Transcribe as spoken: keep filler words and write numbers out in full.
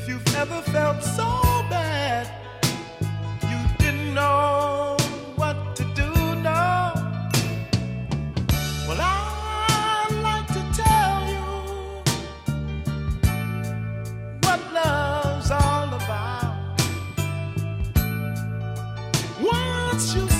If you've ever felt so bad you didn't know what to do, no. Well, I'd like to tell you what love's all about. Once you